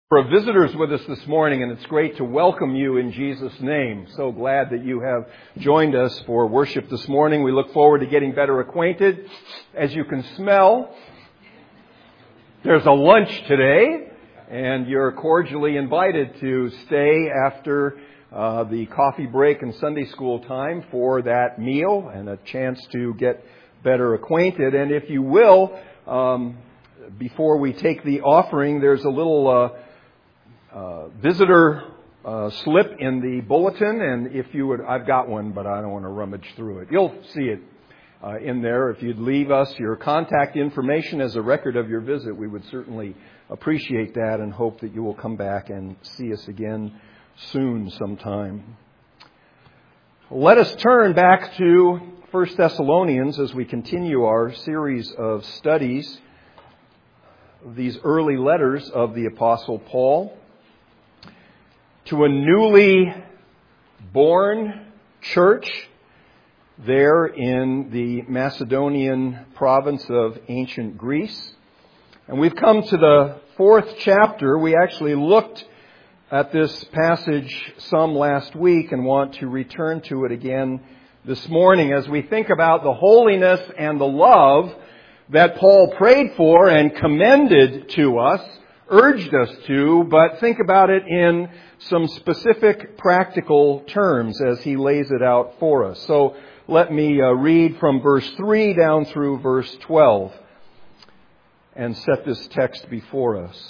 For visitors with us this morning, and it's great to welcome you in Jesus' name. So glad that you have joined us for worship this morning. We look forward to getting better acquainted. As you can smell, there's a lunch today, and you're cordially invited to stay after the coffee break and Sunday school time for that meal and a chance to get better acquainted. And if you will, before we take the offering, there's a little visitor slip in the bulletin, and if you would, I've got one, but I don't want to rummage through it. You'll see it in there. If you'd leave us your contact information as a record of your visit, we would certainly appreciate that and hope that you will come back and see us again soon sometime. Let us turn back to 1 Thessalonians as we continue our series of studies of these early letters of the Apostle Paul to a newly born church there in the Macedonian province of ancient Greece. And we've come to the 4th chapter. We actually looked at this passage some last week and want to return to it again this morning as we think about the holiness and the love that Paul prayed for and commended to us, urged us to, but think about it in some specific practical terms as he lays it out for us. So let me read from verse 3 down through verse 12 and set this text before us.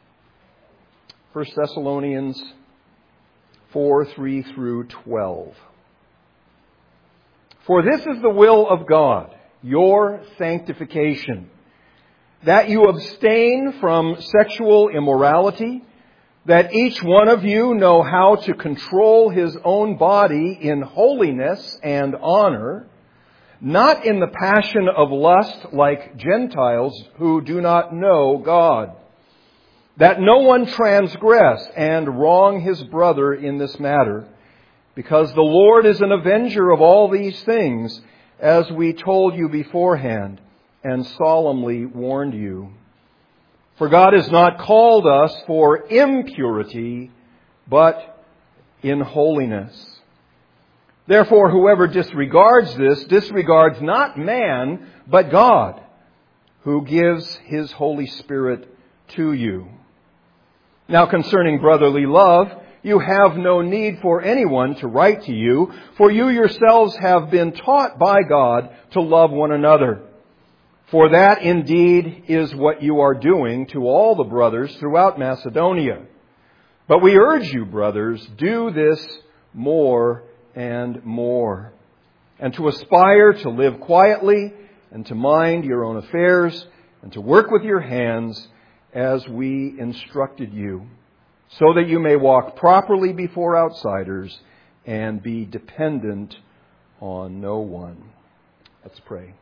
1 Thessalonians 4, 3 through 12. For this is the will of God, your sanctification, that you abstain from sexual immorality, that each one of you know how to control his own body in holiness and honor, not in the passion of lust like Gentiles who do not know God, that no one transgress and wrong his brother in this matter, because the Lord is an avenger of all these things, as we told you beforehand and solemnly warned you. For God has not called us for impurity, but in holiness. Therefore, whoever disregards this disregards not man, but God, who gives His Holy Spirit to you. Now, concerning brotherly love, you have no need for anyone to write to you, for you yourselves have been taught by God to love one another. For that indeed is what you are doing to all the brothers throughout Macedonia. But we urge you, brothers, do this more and more, and to aspire to live quietly and to mind your own affairs and to work with your hands as we instructed you, so that you may walk properly before outsiders and be dependent on no one. Let's pray.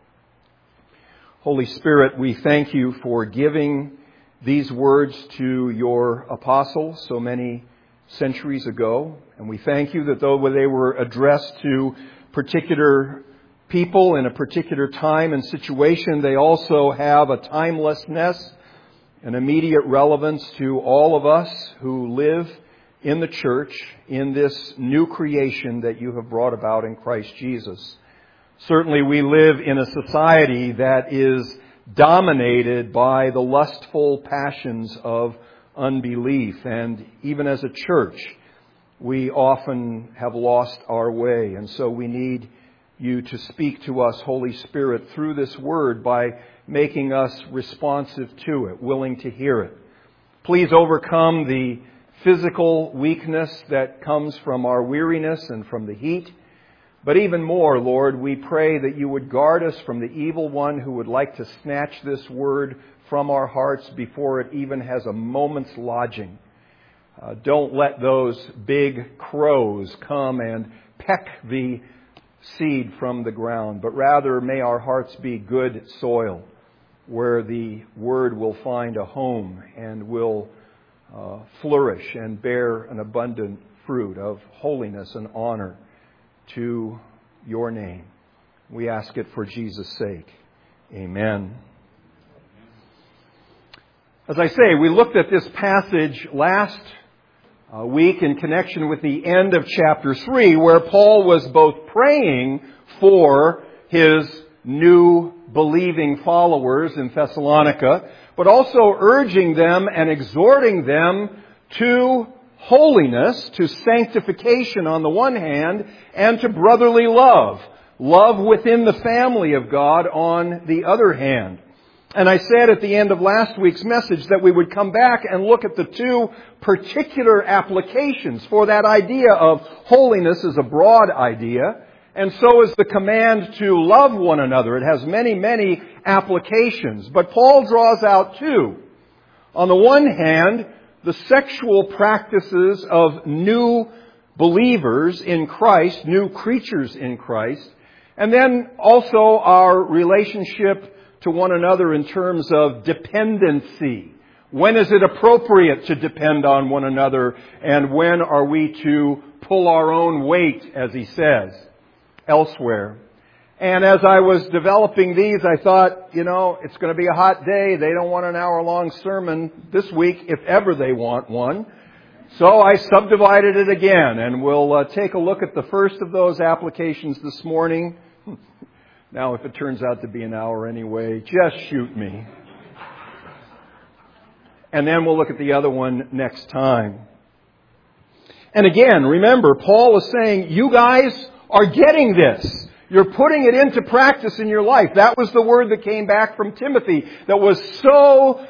Holy Spirit, we thank you for giving these words to your apostle so many centuries ago. And we thank you that though they were addressed to particular people in a particular time and situation, they also have a timelessness, an immediate relevance to all of us who live in the church in this new creation that you have brought about in Christ Jesus. Certainly we live in a society that is dominated by the lustful passions of unbelief. And even as a church, we often have lost our way. And so we need you to speak to us, Holy Spirit, through this word by making us responsive to it, willing to hear it. Please overcome the physical weakness that comes from our weariness and from the heat. But even more, Lord, we pray that you would guard us from the evil one who would like to snatch this word from our hearts before it even has a moment's lodging. Don't let those big crows come and peck the seed from the ground, but rather may our hearts be good soil where the word will find a home and will flourish and bear an abundant fruit of holiness and honor to your name. We ask it for Jesus' sake. Amen. As I say, we looked at this passage last week in connection with the end of chapter 3, where Paul was both praying for his new believing followers in Thessalonica, but also urging them and exhorting them to holiness, to sanctification on the one hand, and to brotherly love, love within the family of God on the other hand. And I said at the end of last week's message that we would come back and look at the two particular applications for that idea of holiness as a broad idea, and so is the command to love one another. It has many, many applications. But Paul draws out two. On the one hand, the sexual practices of new believers in Christ, new creatures in Christ, and then also our relationship to one another in terms of dependency. When is it appropriate to depend on one another, and when are we to pull our own weight, as he says, elsewhere? And as I was developing these, I thought, it's going to be a hot day. They don't want an hour-long sermon this week, if ever they want one. So I subdivided it again, and we'll take a look at the first of those applications this morning. Now, if it turns out to be an hour anyway, just shoot me. And then we'll look at the other one next time. And again, remember, Paul is saying, you guys are getting this. You're putting it into practice in your life. That was the word that came back from Timothy that was so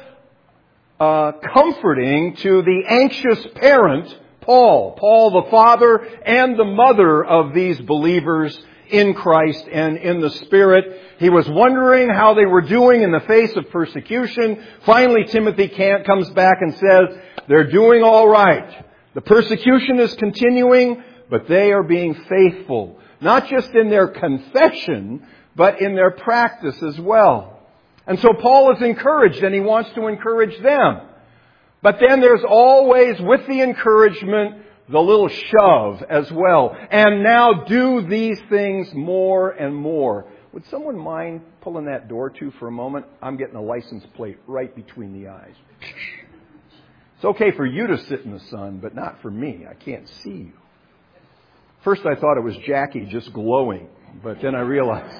comforting to the anxious parent, Paul. Paul, the father and the mother of these believers in Christ and in the Spirit. He was wondering how they were doing in the face of persecution. Finally, Timothy comes back and says, they're doing all right. The persecution is continuing, but they are being faithful. Not just in their confession, but in their practice as well. And so Paul is encouraged, and he wants to encourage them. But then there's always, with the encouragement, the little shove as well. And now do these things more and more. Would someone mind pulling that door to for a moment? I'm getting a license plate right between the eyes. It's okay for you to sit in the sun, but not for me. I can't see you. First I thought it was Jackie just glowing, but then I realized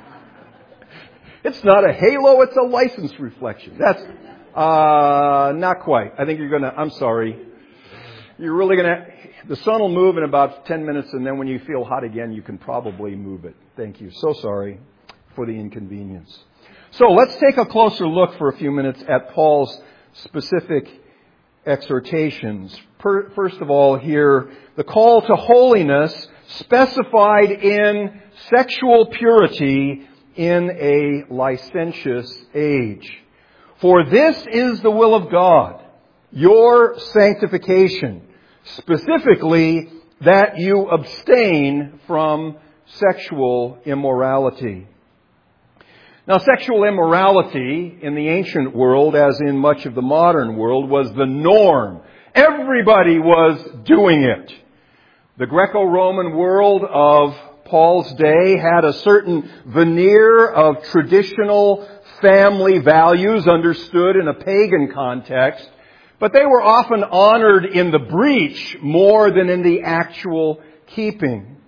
it's not a halo, it's a license reflection. That's not quite. I think I'm sorry. You're really the sun will move in about 10 minutes, and then when you feel hot again, you can probably move it. Thank you. So sorry for the inconvenience. So let's take a closer look for a few minutes at Paul's specific exhortations. First of all, here, the call to holiness specified in sexual purity in a licentious age. For this is the will of God, your sanctification, specifically that you abstain from sexual immorality. Now, sexual immorality in the ancient world, as in much of the modern world, was the norm. Everybody was doing it. The Greco-Roman world of Paul's day had a certain veneer of traditional family values understood in a pagan context, but they were often honored in the breach more than in the actual keeping.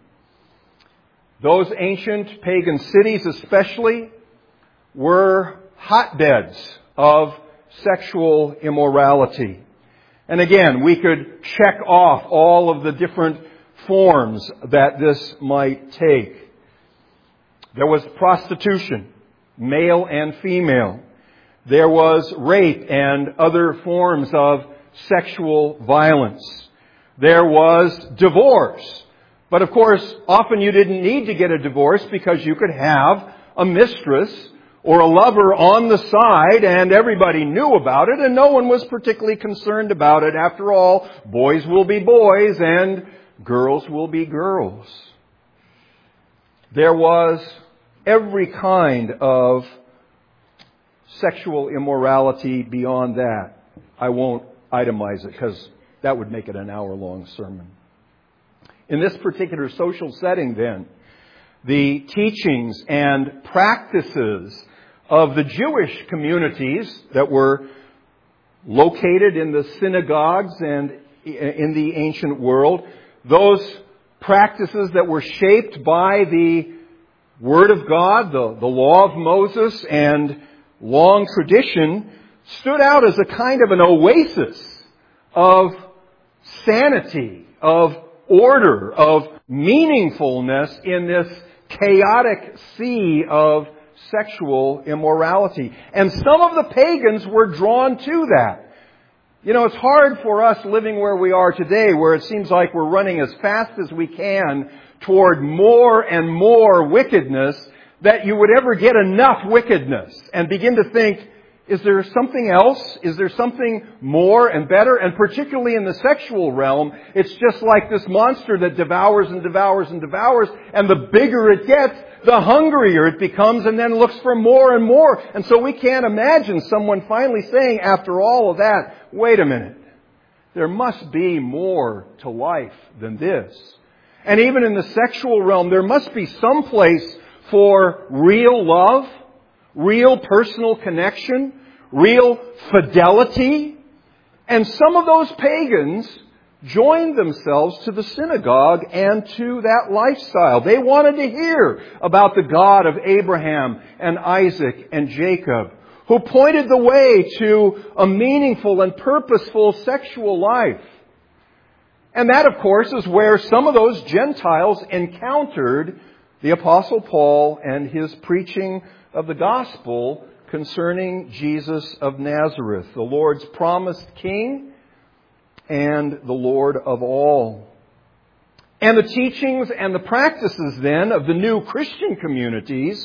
Those ancient pagan cities especially were hotbeds of sexual immorality. And again, we could check off all of the different forms that this might take. There was prostitution, male and female. There was rape and other forms of sexual violence. There was divorce. But of course, often you didn't need to get a divorce because you could have a mistress or a lover on the side, and everybody knew about it, and no one was particularly concerned about it. After all, boys will be boys, and girls will be girls. There was every kind of sexual immorality beyond that. I won't itemize it because that would make it an hour-long sermon. In this particular social setting, then, the teachings and practices of the Jewish communities that were located in the synagogues and in the ancient world, those practices that were shaped by the Word of God, the law of Moses and long tradition, stood out as a kind of an oasis of sanity, of order, of meaningfulness in this chaotic sea of sexual immorality. And some of the pagans were drawn to that. You know, it's hard for us living where we are today, where it seems like we're running as fast as we can toward more and more wickedness, that you would ever get enough wickedness and begin to think, is there something else? Is there something more and better? And particularly in the sexual realm, it's just like this monster that devours and devours and devours, and the bigger it gets, the hungrier it becomes, and then looks for more and more. And so we can't imagine someone finally saying, after all of that, wait a minute, there must be more to life than this. And even in the sexual realm, there must be some place for real love, real personal connection, real fidelity. And some of those pagans joined themselves to the synagogue and to that lifestyle. They wanted to hear about the God of Abraham and Isaac and Jacob, who pointed the way to a meaningful and purposeful sexual life. And that, of course, is where some of those Gentiles encountered the Apostle Paul and his preaching of the gospel concerning Jesus of Nazareth, the Lord's promised King and the Lord of all. And the teachings and the practices then of the new Christian communities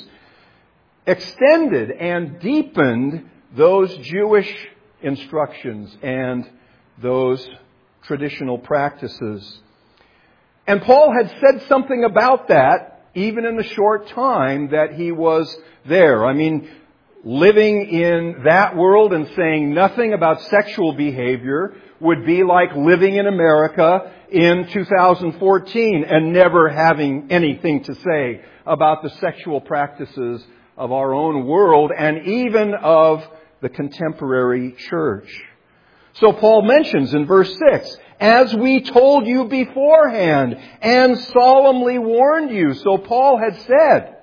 extended and deepened those Jewish instructions and those traditional practices. And Paul had said something about that even in the short time that he was there. I mean, living in that world and saying nothing about sexual behavior would be like living in America in 2014 and never having anything to say about the sexual practices of our own world and even of the contemporary church. So Paul mentions in verse 6, as we told you beforehand and solemnly warned you. So Paul had said,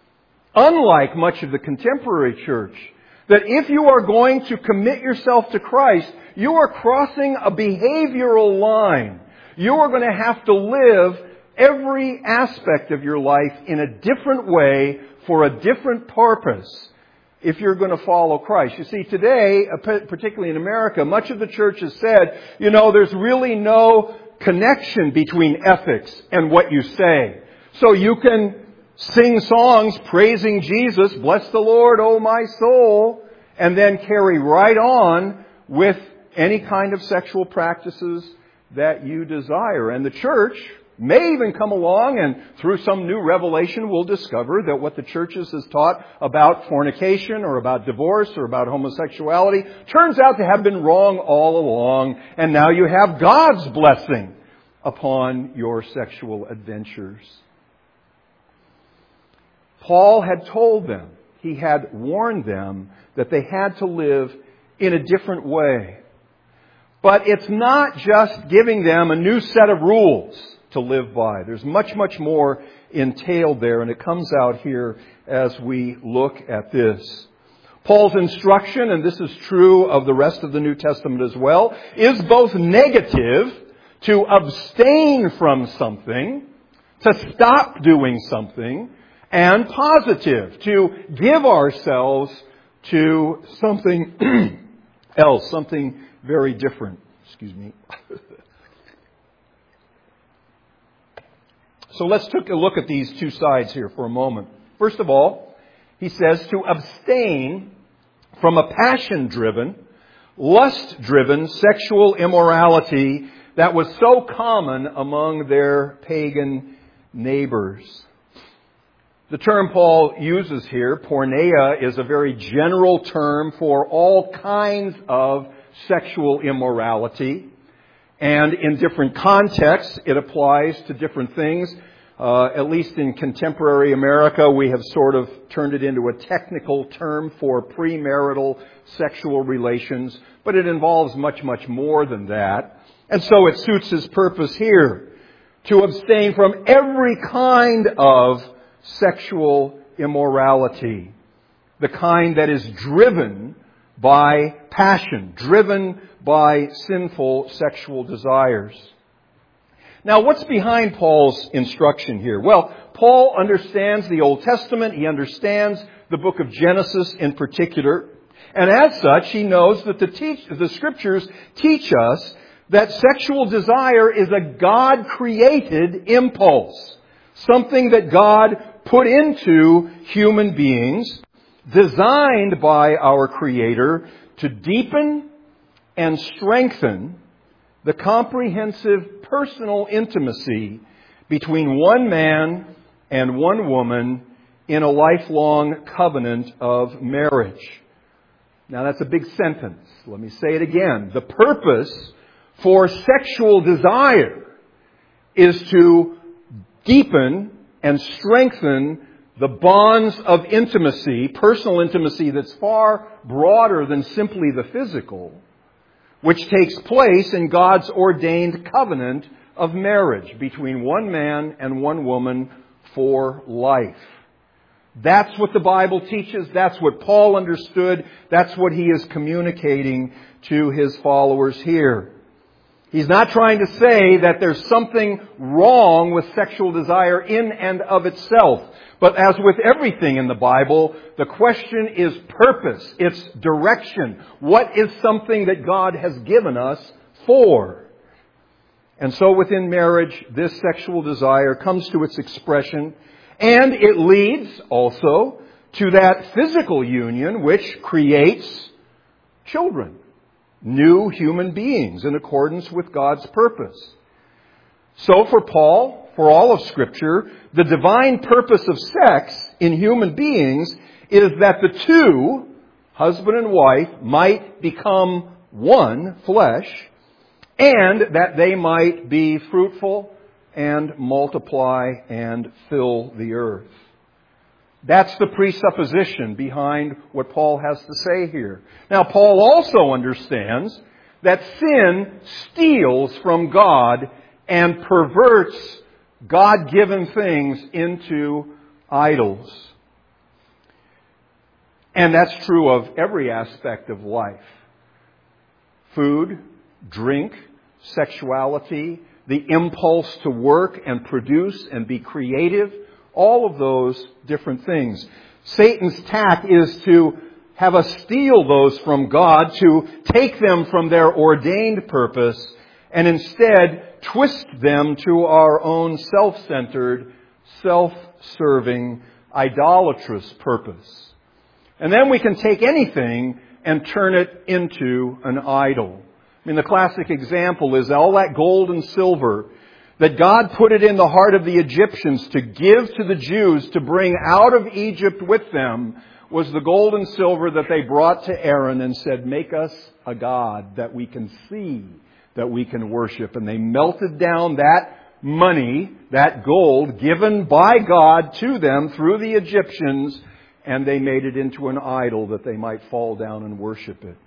unlike much of the contemporary church, that if you are going to commit yourself to Christ, you are crossing a behavioral line. You are going to have to live every aspect of your life in a different way for a different purpose if you're going to follow Christ. You see, today, particularly in America, much of the church has said, there's really no connection between ethics and what you say. So you can sing songs praising Jesus, bless the Lord, O my soul, and then carry right on with any kind of sexual practices that you desire. And the church may even come along and through some new revelation we'll discover that what the churches has taught about fornication or about divorce or about homosexuality turns out to have been wrong all along, and now you have God's blessing upon your sexual adventures. Paul had told them, he had warned them that they had to live in a different way. But it's not just giving them a new set of rules to live by. There's much, much more entailed there, and it comes out here as we look at this. Paul's instruction, and this is true of the rest of the New Testament as well, is both negative, to abstain from something, to stop doing something, and positive, to give ourselves to something else, something very different. Excuse me. So let's take a look at these two sides here for a moment. First of all, he says to abstain from a passion-driven, lust-driven sexual immorality that was so common among their pagan neighbors. The term Paul uses here, porneia, is a very general term for all kinds of sexual immorality. And in different contexts, it applies to different things. At least in contemporary America, we have sort of turned it into a technical term for premarital sexual relations, but it involves much, much more than that. And so it suits his purpose here to abstain from every kind of sexual immorality, the kind that is driven by passion, driven by sinful sexual desires. Now, what's behind Paul's instruction here? Well, Paul understands the Old Testament. He understands the book of Genesis in particular. And as such, he knows that the Scriptures teach us that sexual desire is a God-created impulse. Something that God put into human beings, designed by our Creator to deepen and strengthen the comprehensive personal intimacy between one man and one woman in a lifelong covenant of marriage. Now that's a big sentence. Let me say it again. The purpose for sexual desire is to deepen and strengthen the bonds of intimacy, personal intimacy that's far broader than simply the physical, which takes place in God's ordained covenant of marriage between one man and one woman for life. That's what the Bible teaches. That's what Paul understood. That's what he is communicating to his followers here. He's not trying to say that there's something wrong with sexual desire in and of itself. But as with everything in the Bible, the question is purpose. It's direction. What is something that God has given us for? And so within marriage, this sexual desire comes to its expression, and it leads also to that physical union which creates children, new human beings in accordance with God's purpose. So for Paul, for all of Scripture, the divine purpose of sex in human beings is that the two, husband and wife, might become one flesh, and that they might be fruitful and multiply and fill the earth. That's the presupposition behind what Paul has to say here. Now, Paul also understands that sin steals from God and perverts God-given things into idols. And that's true of every aspect of life. Food, drink, sexuality, the impulse to work and produce and be creative, all of those different things. Satan's tack is to have us steal those from God, to take them from their ordained purpose, and instead twist them to our own self-centered, self-serving, idolatrous purpose. And then we can take anything and turn it into an idol. I mean, the classic example is all that gold and silver that God put it in the heart of the Egyptians to give to the Jews to bring out of Egypt with them was the gold and silver that they brought to Aaron and said, "Make us a god that we can see, that we can worship." And they melted down that money, that gold given by God to them through the Egyptians, and they made it into an idol that they might fall down and worship it.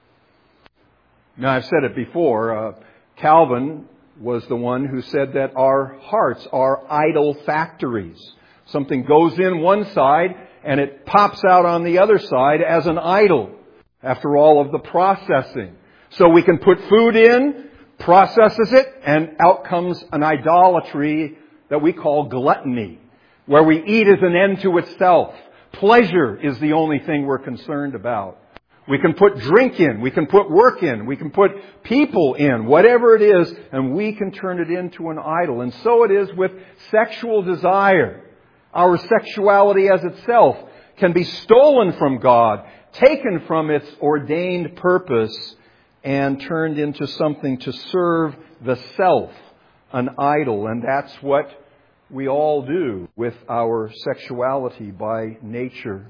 Now, I've said it before, Calvin was the one who said that our hearts are idol factories. Something goes in one side and it pops out on the other side as an idol after all of the processing. So we can put food in, processes it, and out comes an idolatry that we call gluttony, where we eat as an end to itself. Pleasure is the only thing we're concerned about. We can put drink in, we can put work in, we can put people in, whatever it is, and we can turn it into an idol. And so it is with sexual desire. Our sexuality as itself can be stolen from God, taken from its ordained purpose, and turned into something to serve the self, an idol. And that's what we all do with our sexuality by nature.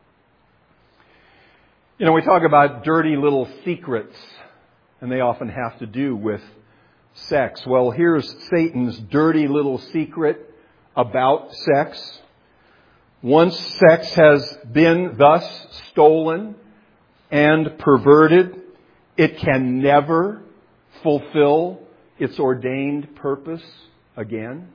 You know, we talk about dirty little secrets, and they often have to do with sex. Well, here's Satan's dirty little secret about sex. Once sex has been thus stolen and perverted, it can never fulfill its ordained purpose again.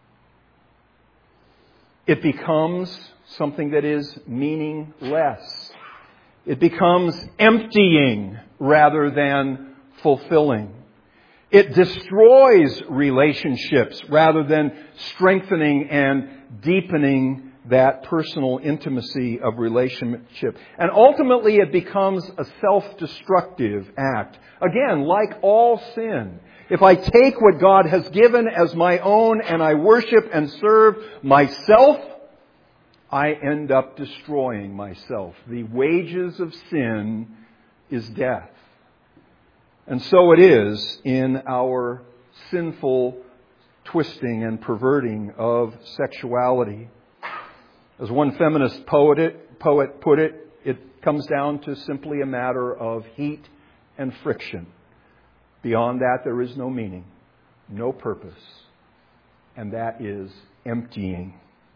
It becomes something that is meaningless. It becomes emptying rather than fulfilling. It destroys relationships rather than strengthening and deepening that personal intimacy of relationship. And ultimately it becomes a self-destructive act. Again, like all sin. If I take what God has given as my own and I worship and serve myself, I end up destroying myself. The wages of sin is death. And so it is in our sinful twisting and perverting of sexuality. As one feminist poet put it, it comes down to simply a matter of heat and friction. Beyond that, there is no meaning, no purpose, and that is emptying.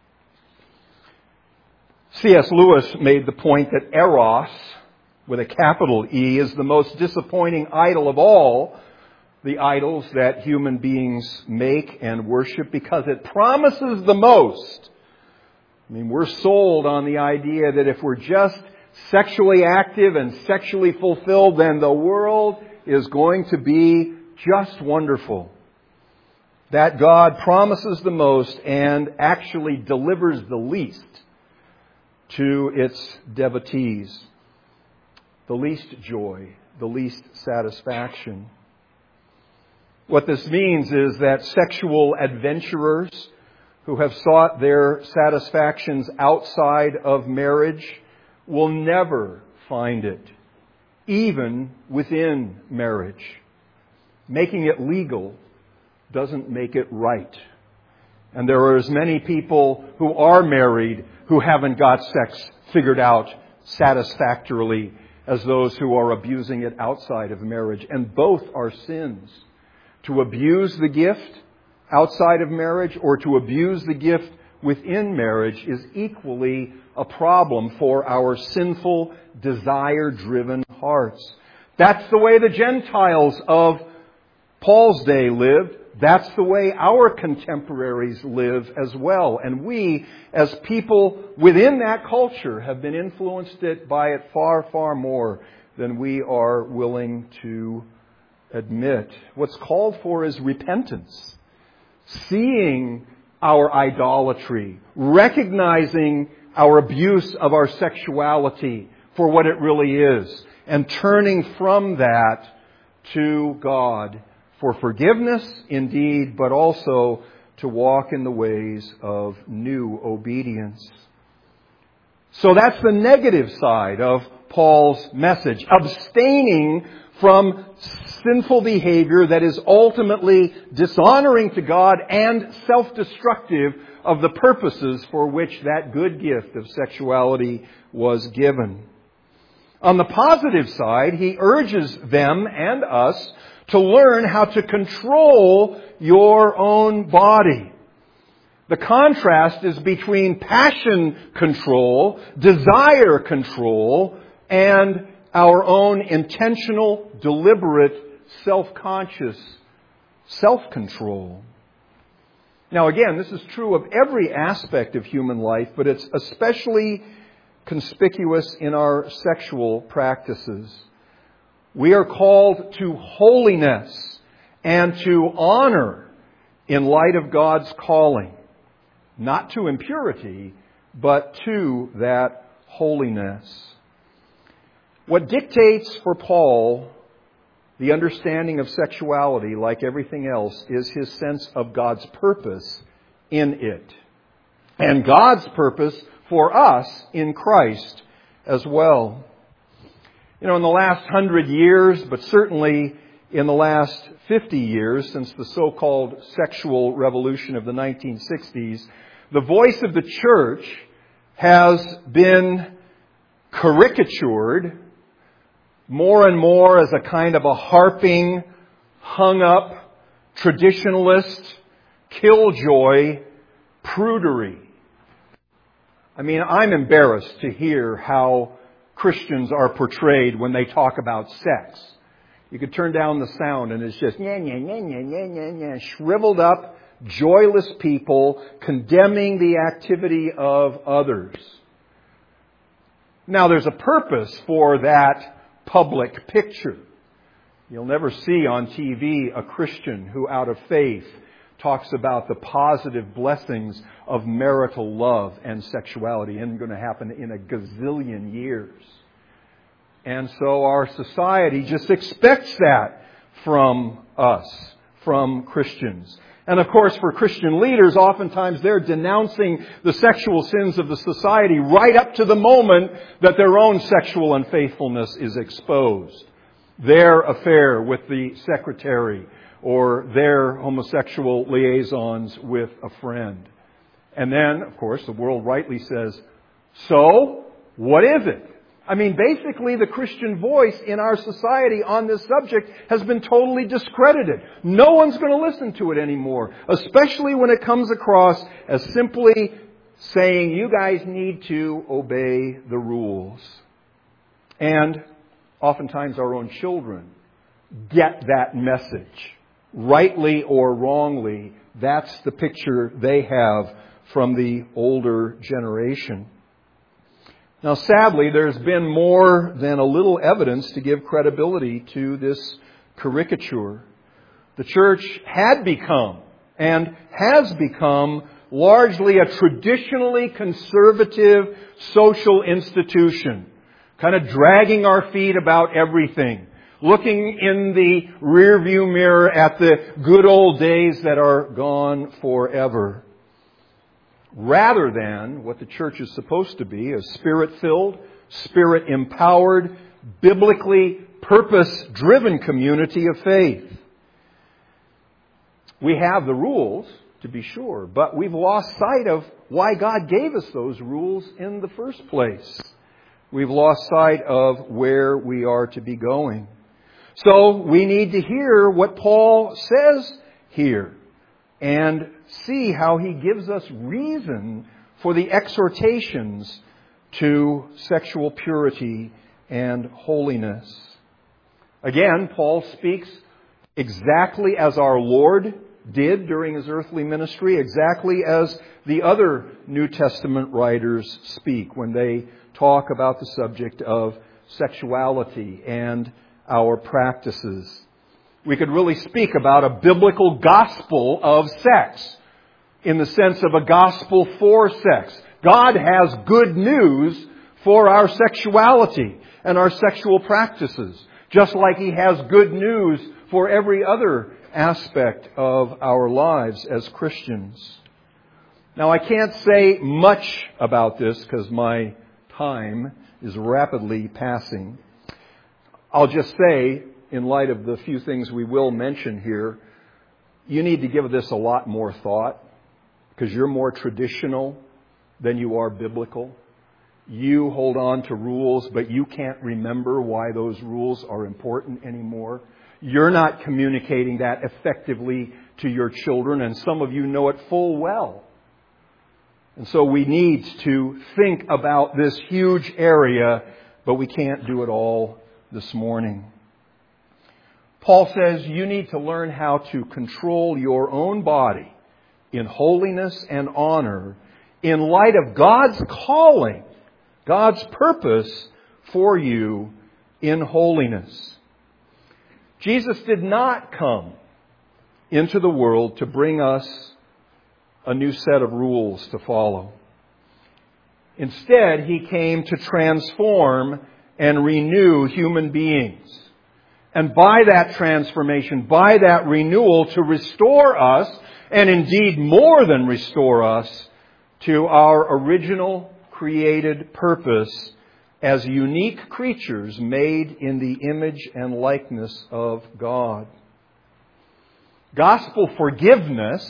C.S. Lewis made the point that Eros, with a capital E, is the most disappointing idol of all the idols that human beings make and worship because it promises the most. I mean, we're sold on the idea that if we're just sexually active and sexually fulfilled, then the world is going to be just wonderful. That God promises the most and actually delivers the least to its devotees. The least joy, the least satisfaction. What this means is that sexual adventurers who have sought their satisfactions outside of marriage will never find it, even within marriage. Making it legal doesn't make it right. And there are as many people who are married who haven't got sex figured out satisfactorily as those who are abusing it outside of marriage. And both are sins. To abuse the gift outside of marriage or to abuse the gift within marriage is equally a problem for our sinful, desire-driven hearts. That's the way the Gentiles of Paul's day lived. That's the way our contemporaries live as well. And we, as people within that culture, have been influenced by it far, far more than we are willing to admit. What's called for is repentance. Seeing our idolatry, recognizing our abuse of our sexuality for what it really is, and turning from that to God for forgiveness, indeed, but also to walk in the ways of new obedience. So that's the negative side of Paul's message. Abstaining from sinful behavior that is ultimately dishonoring to God and self-destructive of the purposes for which that good gift of sexuality was given. On the positive side, he urges them and us to learn how to control your own body. The contrast is between passion control, desire control, and our own intentional, deliberate, self-conscious self-control. Now again, this is true of every aspect of human life, but it's especially conspicuous in our sexual practices. We are called to holiness and to honor in light of God's calling. Not to impurity, but to that holiness. What dictates for Paul the understanding of sexuality, like everything else, is his sense of God's purpose in it. And God's purpose for us in Christ as well. You know, in the last 100 years, but certainly in the last 50 years, since the so-called sexual revolution of the 1960s, the voice of the church has been caricatured more and more as a kind of a harping, hung-up, traditionalist, killjoy prudery. I mean, I'm embarrassed to hear how Christians are portrayed when they talk about sex. You could turn down the sound and it's just shriveled up, joyless people condemning the activity of others. Now, there's a purpose for that public picture. You'll never see on TV a Christian who, out of faith, talks about the positive blessings of marital love and sexuality. Isn't going to happen in a gazillion years. And so our society just expects that from us, from Christians. And of course, for Christian leaders, oftentimes they're denouncing the sexual sins of the society right up to the moment that their own sexual unfaithfulness is exposed. Their affair with the secretary or their homosexual liaisons with a friend. And then, of course, the world rightly says, so, what is it? I mean, basically, the Christian voice in our society on this subject has been totally discredited. No one's going to listen to it anymore, especially when it comes across as simply saying, you guys need to obey the rules. And oftentimes our own children get that message. Rightly or wrongly, that's the picture they have from the older generation. Now, sadly, there's been more than a little evidence to give credibility to this caricature. The church had become and has become largely a traditionally conservative social institution, kind of dragging our feet about everything, looking in the rearview mirror at the good old days that are gone forever. Rather than what the church is supposed to be, a Spirit-filled, Spirit-empowered, biblically purpose-driven community of faith. We have the rules, to be sure, but we've lost sight of why God gave us those rules in the first place. We've lost sight of where we are to be going. So we need to hear what Paul says here and see how he gives us reason for the exhortations to sexual purity and holiness. Again, Paul speaks exactly as our Lord did during His earthly ministry, exactly as the other New Testament writers speak when they talk about the subject of sexuality and our practices. We could really speak about a biblical gospel of sex in the sense of a gospel for sex. God has good news for our sexuality and our sexual practices, just like He has good news for every other aspect of our lives as Christians. Now, I can't say much about this because my time is rapidly passing. I'll just say, in light of the few things we will mention here, you need to give this a lot more thought because you're more traditional than you are biblical. You hold on to rules, but you can't remember why those rules are important anymore. You're not communicating that effectively to your children, and some of you know it full well. And so we need to think about this huge area, but we can't do it all this morning. Paul says you need to learn how to control your own body in holiness and honor in light of God's calling, God's purpose for you in holiness. Jesus did not come into the world to bring us a new set of rules to follow. Instead, He came to transform and renew human beings. And by that transformation, by that renewal, to restore us, and indeed more than restore us, to our original created purpose as unique creatures made in the image and likeness of God. Gospel forgiveness,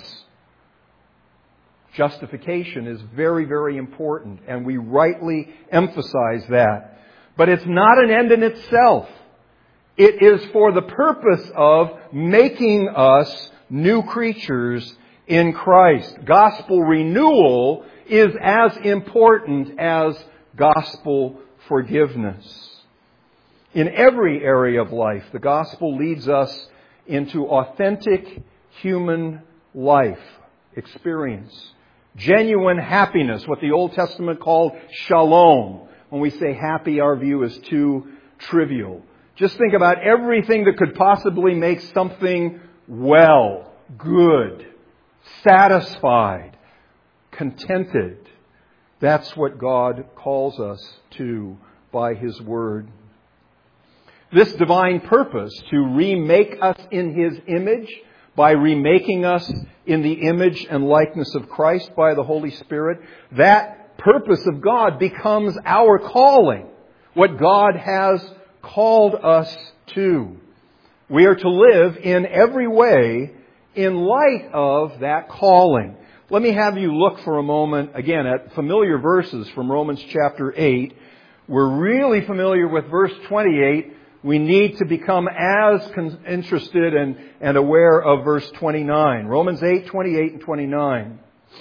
justification, is very, very important, and we rightly emphasize that. But it's not an end in itself. It is for the purpose of making us new creatures in Christ. Gospel renewal is as important as gospel forgiveness. In every area of life, the gospel leads us into authentic human life experience. Genuine happiness, what the Old Testament called shalom. When we say happy, our view is too trivial. Just think about everything that could possibly make something well, good, satisfied, contented. That's what God calls us to by His Word. This divine purpose to remake us in His image by remaking us in the image and likeness of Christ by the Holy Spirit, that purpose of God becomes our calling, what God has called us to. We are to live in every way in light of that calling. Let me have you look for a moment, again, at familiar verses from Romans chapter 8. We're really familiar with verse 28. We need to become as interested and aware of verse 29. Romans 8, 28 and 29.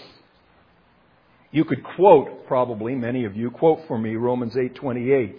You could quote, probably, many of you, quote for me Romans 8, 28.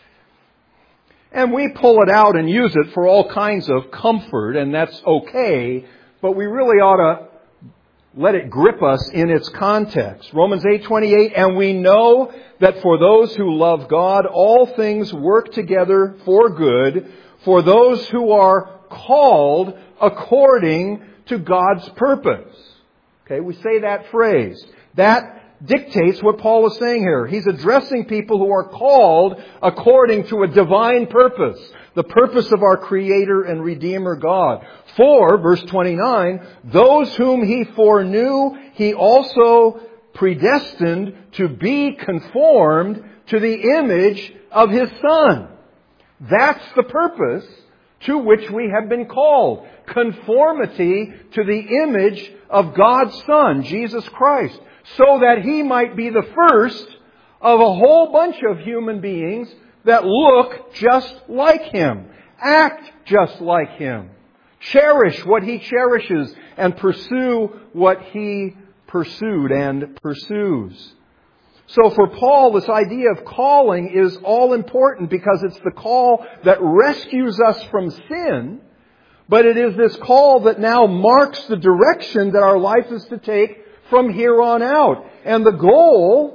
And we pull it out and use it for all kinds of comfort, and that's okay, but we really ought to let it grip us in its context. Romans 8:28, and we know that for those who love God, all things work together for good, for those who are called according to God's purpose. Okay, we say that phrase. That dictates what Paul is saying here. He's addressing people who are called according to a divine purpose. The purpose of our Creator and Redeemer God. For, verse 29, those whom He foreknew, He also predestined to be conformed to the image of His Son. That's the purpose to which we have been called. Conformity to the image of God's Son, Jesus Christ. So that He might be the first of a whole bunch of human beings that look just like Him, act just like Him, cherish what He cherishes, and pursue what He pursued and pursues. So for Paul, this idea of calling is all important because it's the call that rescues us from sin, but it is this call that now marks the direction that our life is to take from here on out. And the goal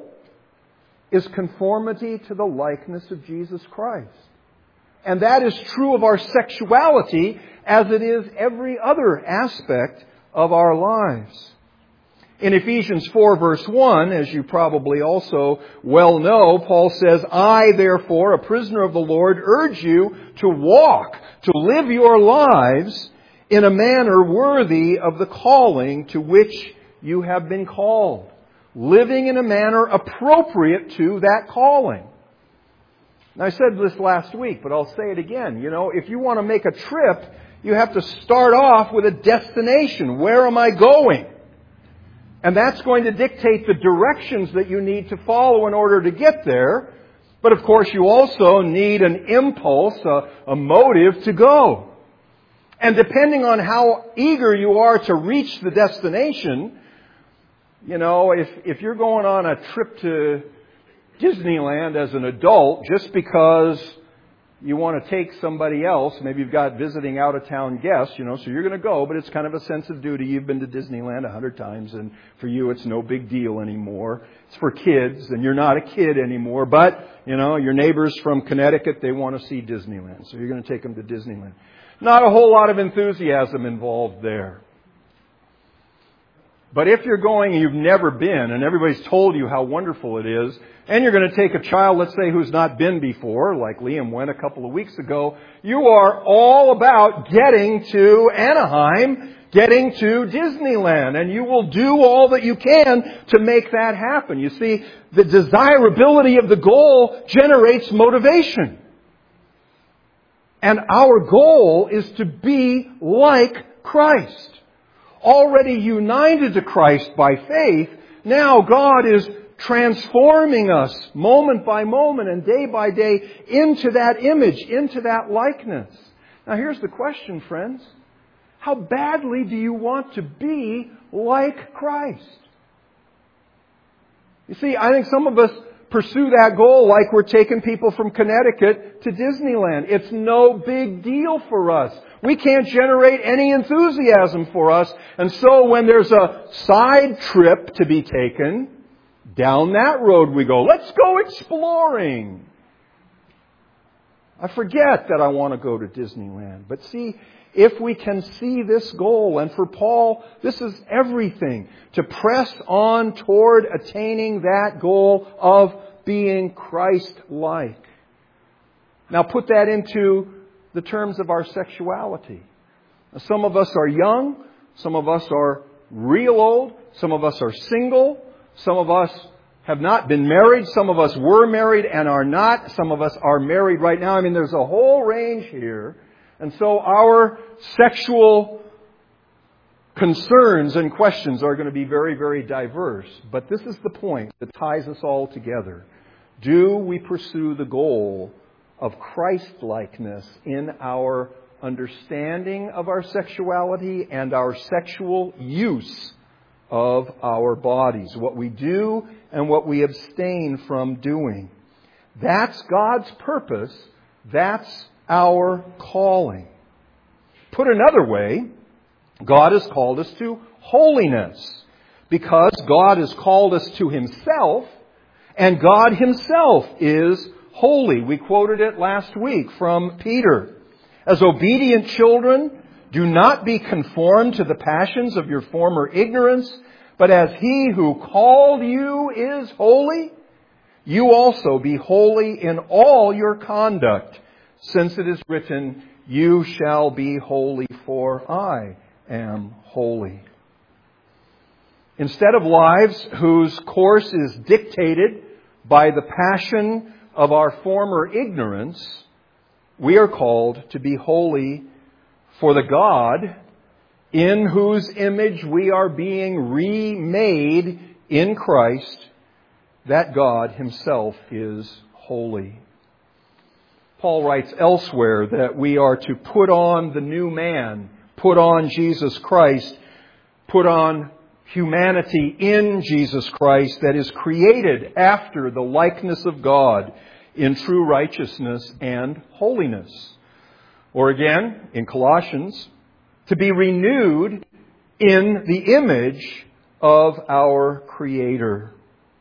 is conformity to the likeness of Jesus Christ. And that is true of our sexuality as it is every other aspect of our lives. In Ephesians 4 verse 1, as you probably also well know, Paul says, I therefore, a prisoner of the Lord, urge you to walk, to live your lives in a manner worthy of the calling to which you have been called. Living in a manner appropriate to that calling. Now, I said this last week, but I'll say it again. You know, if you want to make a trip, you have to start off with a destination. Where am I going? And that's going to dictate the directions that you need to follow in order to get there. But of course, you also need an impulse, a motive to go. And depending on how eager you are to reach the destination, you know, if you're going on a trip to Disneyland as an adult just because you want to take somebody else, maybe you've got visiting out-of-town guests, you know, so you're going to go, but it's kind of a sense of duty. You've been to Disneyland 100 times, and for you it's no big deal anymore. It's for kids, and you're not a kid anymore, but, you know, your neighbors from Connecticut, they want to see Disneyland, so you're going to take them to Disneyland. Not a whole lot of enthusiasm involved there. But if you're going and you've never been, and everybody's told you how wonderful it is, and you're going to take a child, let's say, who's not been before, like Liam went a couple of weeks ago, you are all about getting to Anaheim, getting to Disneyland, and you will do all that you can to make that happen. You see, the desirability of the goal generates motivation. And our goal is to be like Christ. Already united to Christ by faith, now God is transforming us moment by moment and day by day into that image, into that likeness. Now here's the question, friends. How badly do you want to be like Christ? You see, I think some of us pursue that goal like we're taking people from Connecticut to Disneyland. It's no big deal for us. We can't generate any enthusiasm for us. And so when there's a side trip to be taken, down that road we go. Let's go exploring. I forget that I want to go to Disneyland. But see, if we can see this goal, and for Paul, this is everything, to press on toward attaining that goal of being Christ-like. Now put that into the terms of our sexuality. Some of us are young, some of us are real old, some of us are single, some of us have not been married, some of us were married and are not, some of us are married right now. I mean, there's a whole range here. And so our sexual concerns and questions are going to be very, very diverse. But this is the point that ties us all together. Do we pursue the goal of Christ-likeness in our understanding of our sexuality and our sexual use of our bodies? What we do and what we abstain from doing. That's God's purpose. That's our calling. Put another way, God has called us to holiness because God has called us to Himself, and God Himself is holy. We quoted it last week from Peter. As obedient children, do not be conformed to the passions of your former ignorance, but as He who called you is holy, you also be holy in all your conduct, since it is written, you shall be holy, for I am holy. Instead of lives whose course is dictated by the passion of our former ignorance, we are called to be holy for the God in whose image we are being remade in Christ. That God Himself is holy. Paul writes elsewhere that we are to put on the new man, put on Jesus Christ, put on humanity in Jesus Christ that is created after the likeness of God in true righteousness and holiness. Or again, in Colossians, to be renewed in the image of our Creator.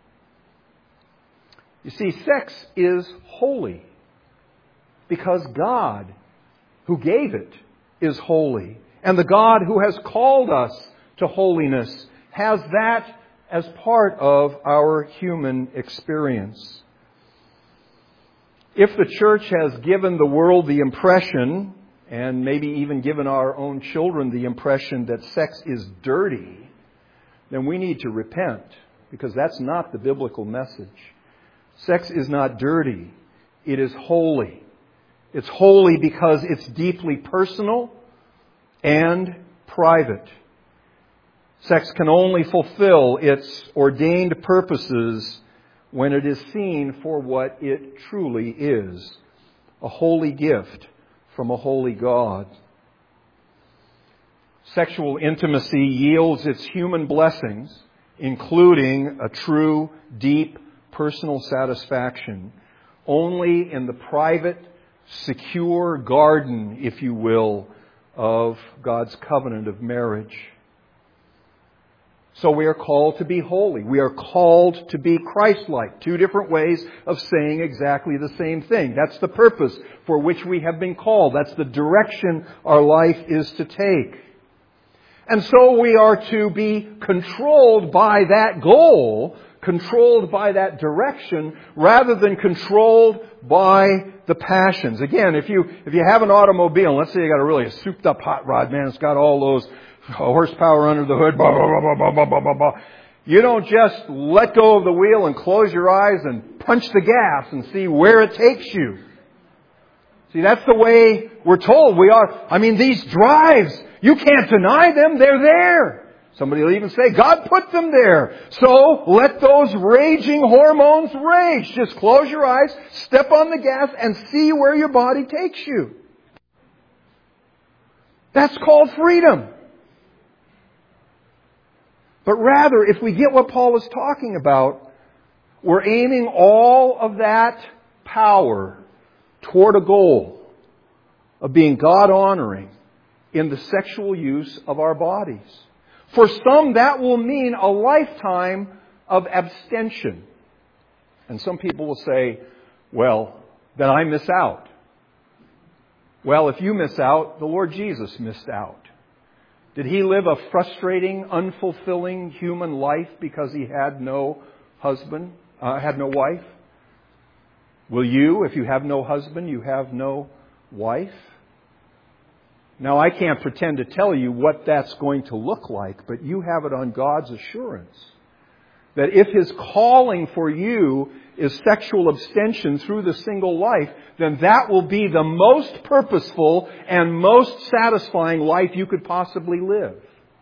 You see, sex is holy because God, who gave it, is holy. And the God who has called us to holiness has that as part of our human experience. If the church has given the world the impression, and maybe even given our own children the impression that sex is dirty, then we need to repent, because that's not the biblical message. Sex is not dirty. It is holy. It's holy because it's deeply personal and private. Sex can only fulfill its ordained purposes when it is seen for what it truly is, a holy gift from a holy God. Sexual intimacy yields its human blessings, including a true, deep, personal satisfaction, only in the private, secure garden, if you will, of God's covenant of marriage. So we are called to be holy. We are called to be Christ-like. Two different ways of saying exactly the same thing. That's the purpose for which we have been called. That's the direction our life is to take. And so we are to be controlled by that goal, controlled by that direction, rather than controlled by the passions. Again, if you have an automobile, let's say you got a really souped up hot rod, man, it's got all those horsepower under the hood, blah, blah, blah, blah, blah, blah, blah, blah. You don't just let go of the wheel and close your eyes and punch the gas and see where it takes you. See, that's the way we're told we are. I mean, these drives, you can't deny them. They're there. Somebody will even say, God put them there. So let those raging hormones rage. Just close your eyes, step on the gas, and see where your body takes you. That's called freedom. But rather, if we get what Paul is talking about, we're aiming all of that power toward a goal of being God-honoring in the sexual use of our bodies. For some, that will mean a lifetime of abstention. And some people will say, well, then I miss out. Well, if you miss out, the Lord Jesus missed out. Did He live a frustrating, unfulfilling human life because He had no husband, had no wife? Will you, if you have no husband, you have no wife? Now, I can't pretend to tell you what that's going to look like, but you have it on God's assurance that if His calling for you is sexual abstention through the single life, then that will be the most purposeful and most satisfying life you could possibly live.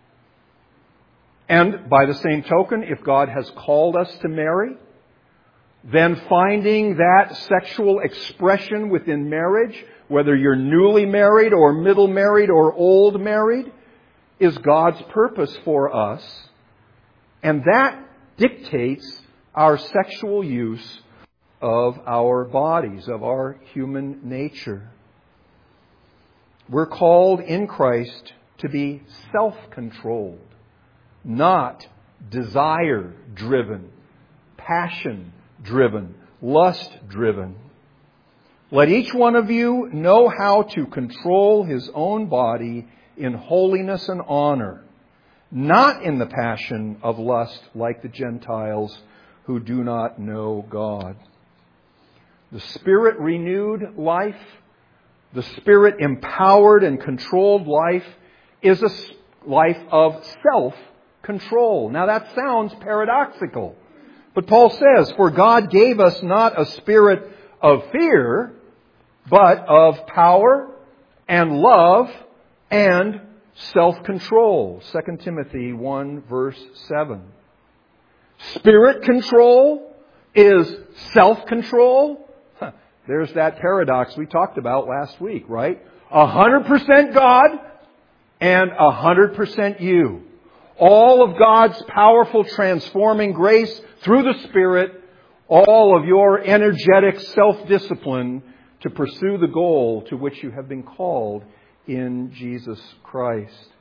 And by the same token, if God has called us to marry, then finding that sexual expression within marriage, whether you're newly married or middle married or old married, is God's purpose for us. And that dictates our sexual use of our bodies, of our human nature. We're called in Christ to be self-controlled, not desire-driven, passion-driven, lust-driven. Let each one of you know how to control his own body in holiness and honor, not in the passion of lust like the Gentiles who do not know God. The Spirit-renewed life, the Spirit-empowered and controlled life is a life of self-control. Now that sounds paradoxical, but Paul says, "For God gave us not a spirit of fear, but of power and love and self-control." 2 Timothy 1 verse 7. Spirit control is self-control. There's that paradox we talked about last week, right? 100% God and 100% you. All of God's powerful transforming grace through the Spirit, all of your energetic self-discipline to pursue the goal to which you have been called in Jesus Christ.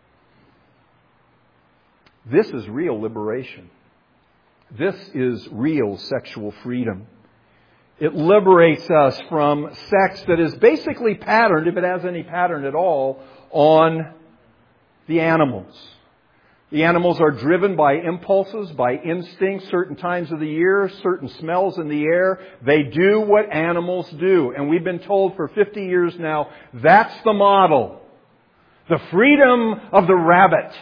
This is real liberation. This is real sexual freedom. It liberates us from sex that is basically patterned, if it has any pattern at all, on the animals. The animals are driven by impulses, by instincts, certain times of the year, certain smells in the air. They do what animals do. And we've been told for 50 years now, that's the model. The freedom of the rabbit.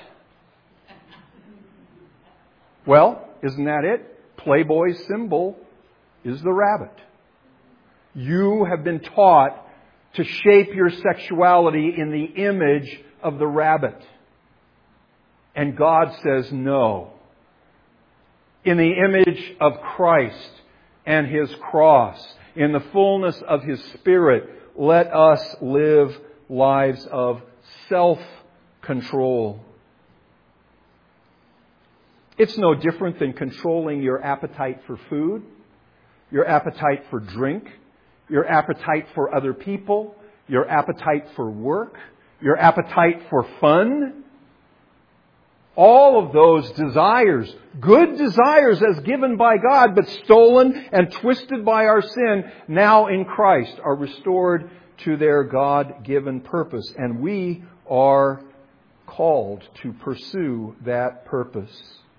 Well, isn't that it? Playboy's symbol is the rabbit. You have been taught to shape your sexuality in the image of the rabbit. And God says no. In the image of Christ and His cross, in the fullness of His Spirit, let us live lives of self-control. It's no different than controlling your appetite for food, your appetite for drink, your appetite for other people, your appetite for work, your appetite for fun. All of those desires, good desires as given by God, but stolen and twisted by our sin, now in Christ are restored to their God-given purpose. And we are called to pursue that purpose.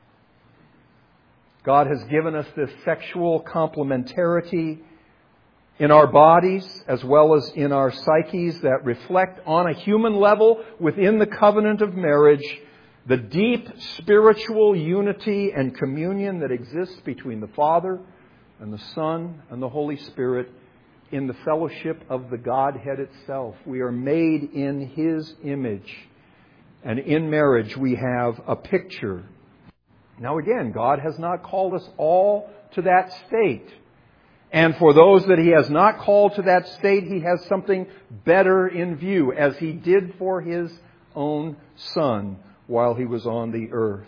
God has given us this sexual complementarity in our bodies as well as in our psyches that reflect on a human level within the covenant of marriage the deep spiritual unity and communion that exists between the Father and the Son and the Holy Spirit in the fellowship of the Godhead itself. We are made in His image. And in marriage we have a picture. Now again, God has not called us all to that state. And for those that He has not called to that state, He has something better in view, as He did for His own Son while He was on the earth.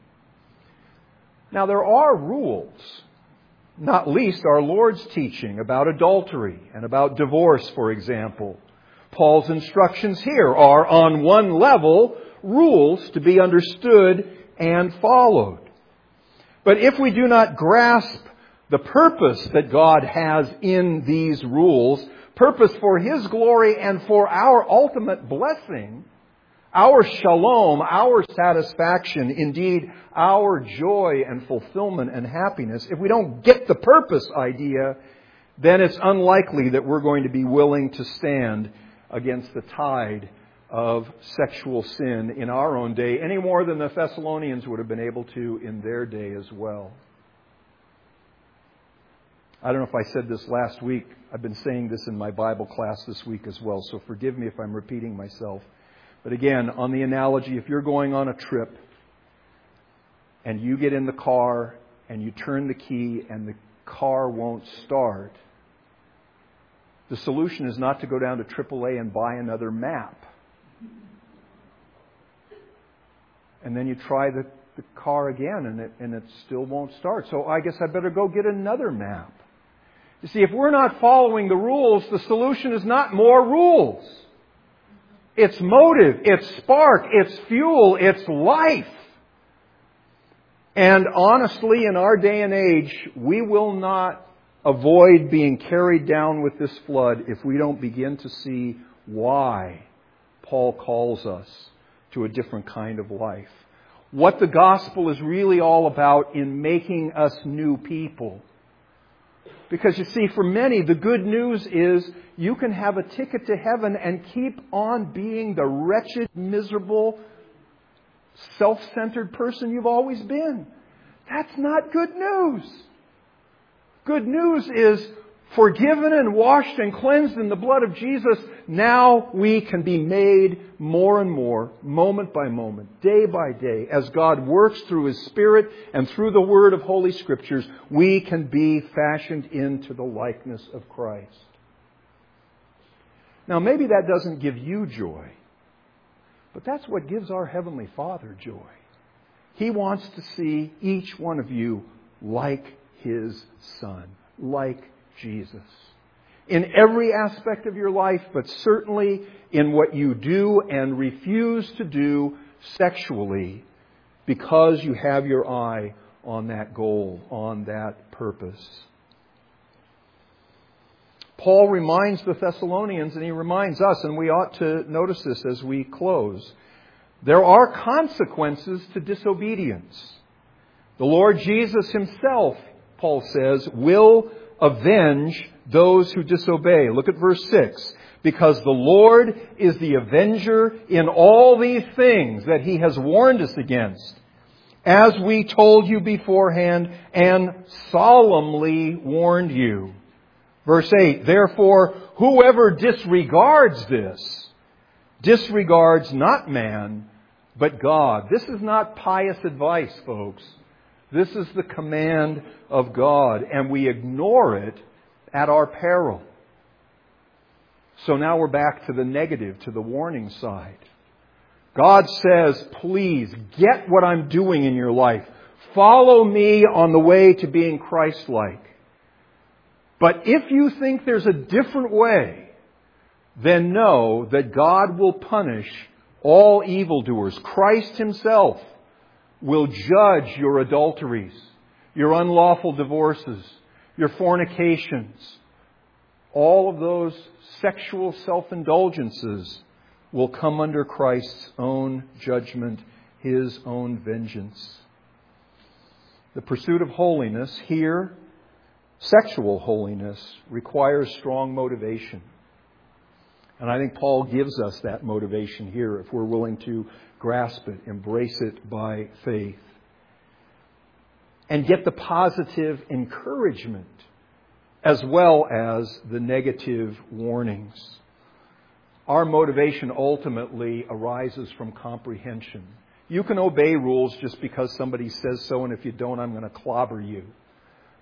Now, there are rules, not least our Lord's teaching about adultery and about divorce, for example. Paul's instructions here are, on one level, rules to be understood and followed. But if we do not grasp the purpose that God has in these rules, purpose for His glory and for our ultimate blessing, our shalom, our satisfaction, indeed our joy and fulfillment and happiness, if we don't get the purpose idea, then it's unlikely that we're going to be willing to stand against the tide of sexual sin in our own day, any more than the Thessalonians would have been able to in their day as well. I don't know if I said this last week. I've been saying this in my Bible class this week as well, so forgive me if I'm repeating myself. But again, on the analogy, if you're going on a trip and you get in the car and you turn the key and the car won't start, the solution is not to go down to AAA and buy another map. And then you try the car again and it still won't start. So I guess I better go get another map. You see, if we're not following the rules, the solution is not more rules. It's motive, it's spark, it's fuel, it's life. And honestly, in our day and age, we will not avoid being carried down with this flood if we don't begin to see why Paul calls us to a different kind of life. What the gospel is really all about in making us new people. Because you see, for many, the good news is you can have a ticket to heaven and keep on being the wretched, miserable, self-centered person you've always been. That's not good news. Good news is forgiven and washed and cleansed in the blood of Jesus. Now we can be made more and more, moment by moment, day by day. As God works through His Spirit and through the Word of Holy Scriptures, we can be fashioned into the likeness of Christ. Now maybe that doesn't give you joy, but that's what gives our Heavenly Father joy. He wants to see each one of you like His Son, like Jesus. In every aspect of your life, but certainly in what you do and refuse to do sexually, because you have your eye on that goal, on that purpose. Paul reminds the Thessalonians, and he reminds us, and we ought to notice this as we close, there are consequences to disobedience. The Lord Jesus Himself, Paul says, will avenge those who disobey. Look at verse 6. Because the Lord is the avenger in all these things that He has warned us against, as we told you beforehand and solemnly warned you. Verse 8, therefore, whoever disregards this, disregards not man, but God. This is not pious advice, folks. This is the command of God, and we ignore it at our peril. So now we're back to the negative, to the warning side. God says, please, get what I'm doing in your life. Follow me on the way to being Christ-like. But if you think there's a different way, then know that God will punish all evildoers. Christ Himself will judge your adulteries, your unlawful divorces, your fornications. All of those sexual self-indulgences will come under Christ's own judgment, His own vengeance. The pursuit of holiness here, sexual holiness, requires strong motivation. And I think Paul gives us that motivation here if we're willing to grasp it, embrace it by faith. And get the positive encouragement as well as the negative warnings. Our motivation ultimately arises from comprehension. You can obey rules just because somebody says so, and if you don't, I'm going to clobber you.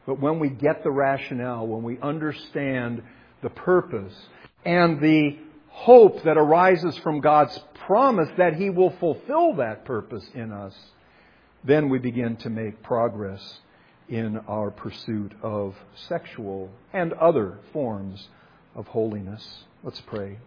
But when we get the rationale, when we understand the purpose and the hope that arises from God's promise that He will fulfill that purpose in us, then we begin to make progress in our pursuit of sexual and other forms of holiness. Let's pray.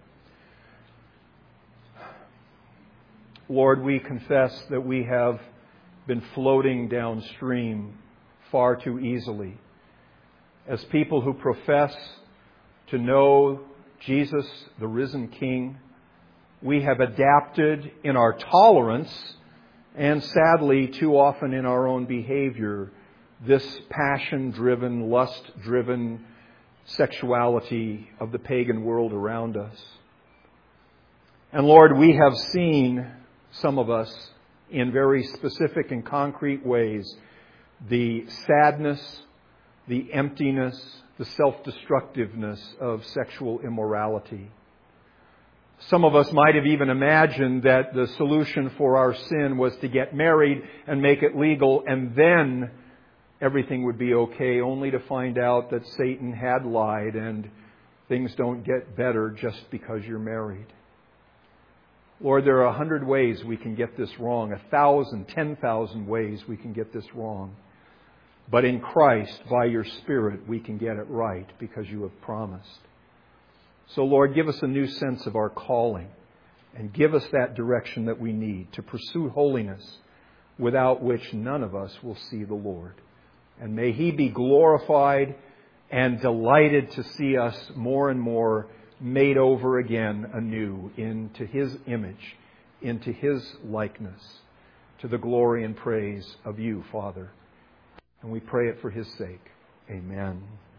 Lord, we confess that we have been floating downstream far too easily. As people who profess to know Jesus, the risen King, we have adapted in our tolerance and sadly too often in our own behavior this passion-driven, lust-driven sexuality of the pagan world around us. And Lord, we have seen, some of us, in very specific and concrete ways, the sadness, the emptiness, the self-destructiveness of sexual immorality. Some of us might have even imagined that the solution for our sin was to get married and make it legal, and then everything would be okay, only to find out that Satan had lied and things don't get better just because you're married. Lord, there are 100 ways we can get this wrong, 1,000, 10,000 ways we can get this wrong. But in Christ, by your Spirit, we can get it right because you have promised. So, Lord, give us a new sense of our calling and give us that direction that we need to pursue holiness, without which none of us will see the Lord. And may He be glorified and delighted to see us more and more made over again anew into His image, into His likeness, to the glory and praise of you, Father. And we pray it for His sake. Amen.